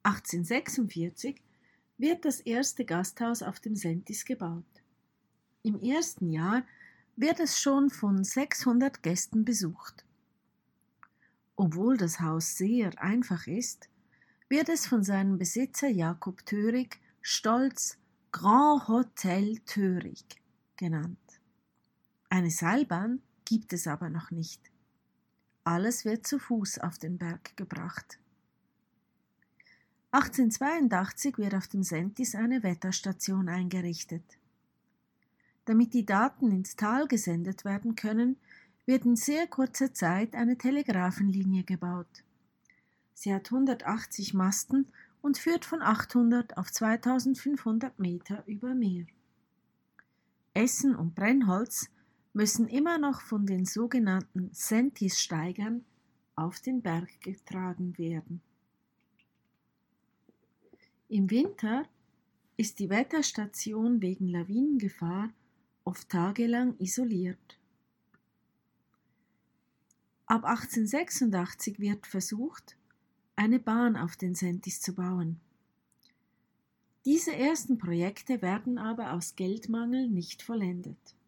1846 wird das erste Gasthaus auf dem Sentis gebaut. Im ersten Jahr wird es schon von 600 Gästen besucht. Obwohl das Haus sehr einfach ist, wird es von seinem Besitzer Jakob Thörig stolz Grand Hotel Thörig genannt. Eine Seilbahn gibt es aber noch nicht. Alles wird zu Fuß auf den Berg gebracht. 1882 wird auf dem Sentis eine Wetterstation eingerichtet. Damit die Daten ins Tal gesendet werden können, wird in sehr kurzer Zeit eine Telegrafenlinie gebaut. Sie hat 180 Masten und führt von 800 auf 2500 Meter über Meer. Essen und Brennholz müssen immer noch von den sogenannten Sentis-Steigern auf den Berg getragen werden. Im Winter ist die Wetterstation wegen Lawinengefahr oft tagelang isoliert. Ab 1886 wird versucht, eine Bahn auf den Sentis zu bauen. Diese ersten Projekte werden aber aus Geldmangel nicht vollendet.